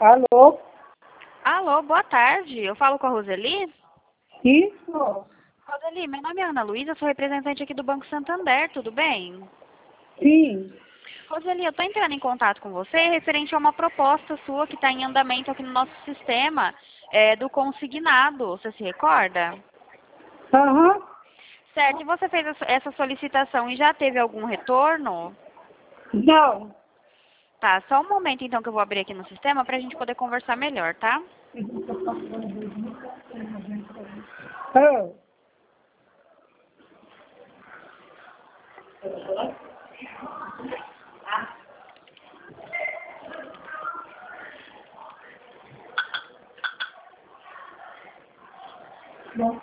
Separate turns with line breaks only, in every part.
Alô?
Alô, boa tarde. Eu falo com a Roseli?
Isso?
Roseli, meu nome é Ana Luísa, sou representante aqui do Banco Santander, tudo bem?
Sim.
Roseli, eu estou entrando em contato com você referente a uma proposta sua que está em andamento aqui no nosso sistema do consignado, você se recorda?
Aham.
Certo, e você fez essa solicitação e já teve algum retorno?
Não.
Tá, só um momento então que eu vou abrir aqui no sistema para a gente poder conversar melhor, tá?
Ah. Bom.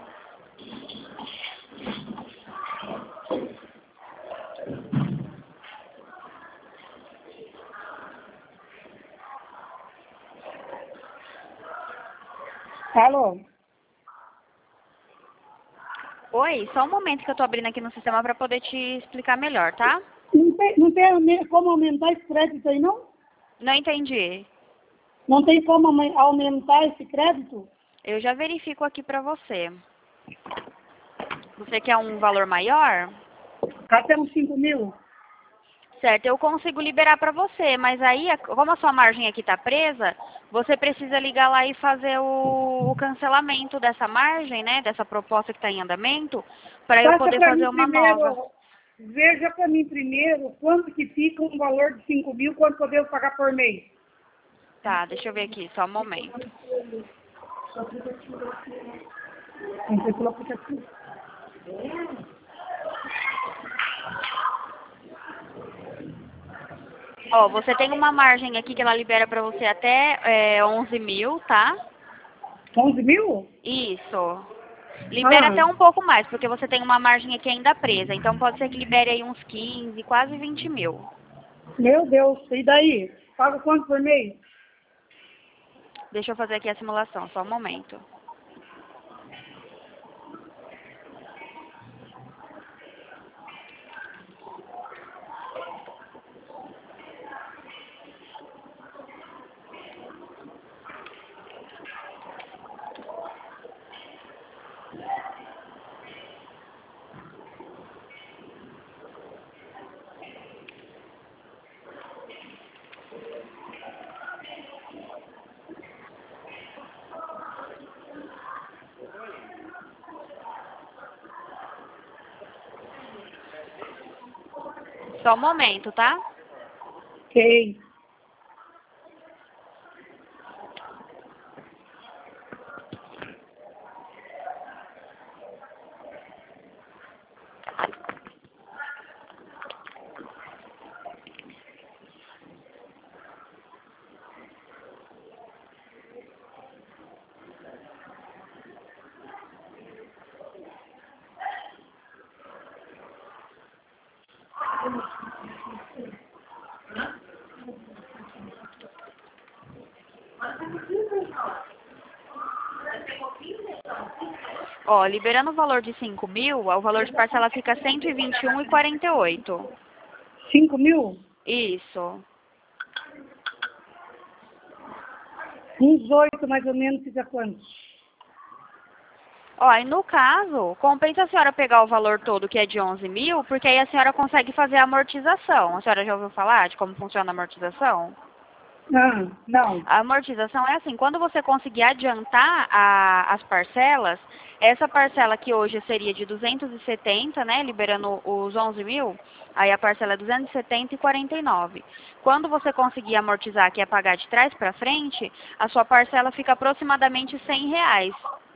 Alô?
Oi, só um momento que eu estou abrindo aqui no sistema para poder te explicar melhor, tá?
Não tem como aumentar esse crédito aí, não?
Não entendi.
Não tem como aumentar esse crédito?
Eu já verifico aqui para você. Você quer um valor maior?
Até uns 5 mil?
Certo, eu consigo liberar para você, mas aí, como a sua margem aqui está presa, você precisa ligar lá e fazer o cancelamento dessa margem, né, dessa proposta que está em andamento, para eu
Passa
poder
para
fazer
mim
uma nova.
primeiro, veja para mim primeiro quanto que fica um valor de 5 mil, quanto eu devo pagar por mês.
Tá, deixa eu ver aqui, só um momento.
Entrei pelo aplicativo.
Ó, você tem uma margem aqui que ela libera para você até 11 mil, tá?
11 mil?
Isso. Libera até um pouco mais, porque você tem uma margem aqui ainda presa. Então pode ser que libere aí uns 15, quase 20 mil.
Meu Deus, e daí? Paga quanto por mês?
Deixa eu fazer aqui a simulação, só um momento. Só um momento, tá?
Ok.
Ó, liberando o valor de 5 mil, o valor de parcela fica 121,48.
5 mil?
Isso.
Uns 8 mais ou menos, fica quanto?
Ó, e no caso, compensa a senhora pegar o valor todo, que é de 11 mil, porque aí a senhora consegue fazer a amortização. A senhora já ouviu falar de como funciona a amortização?
Não.
A amortização é assim, quando você conseguir adiantar as parcelas, essa parcela que hoje seria de 270, né, liberando os 11 mil, aí a parcela é 270,49. Quando você conseguir amortizar, que é pagar de trás para frente, a sua parcela fica aproximadamente R$ 100.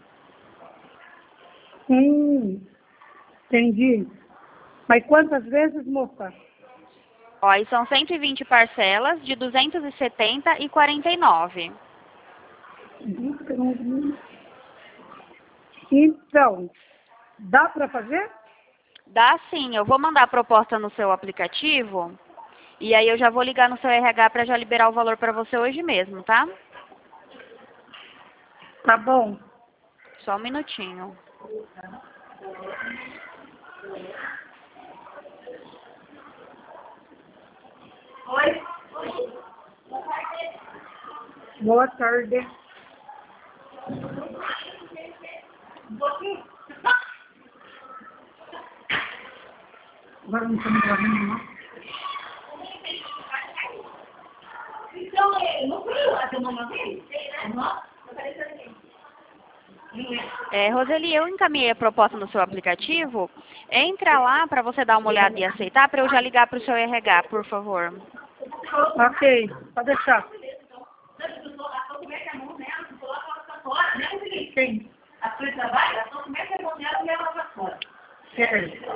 Entendi. Mas quantas vezes, moça?
Ó, aí são 120 parcelas de 270,49.
Então, dá para fazer?
Dá sim, eu vou mandar a proposta no seu aplicativo e aí eu já vou ligar no seu RH para já liberar o valor para você hoje mesmo, tá?
Tá bom.
Só um minutinho.
Oi? Boa tarde. Agora não estamos gravando, não?
Então, não foi lá que eu não vi?
Roseli, eu encaminhei a proposta no seu aplicativo. Entra lá para você dar uma olhada e aceitar, para eu já ligar para o seu RH, por favor.
Ok, pode deixar. Quem?
A sua trabalha, só como é que a mão dela leva pra fora.
Quem?